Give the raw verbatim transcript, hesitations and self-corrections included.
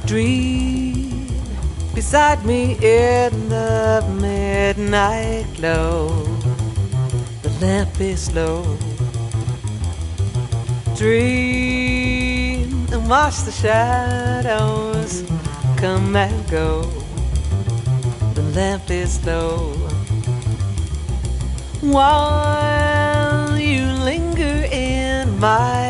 Dream beside me in the midnight glow. The lamp is low. Dream and watch the shadows come and go. The lamp is low. While you linger in my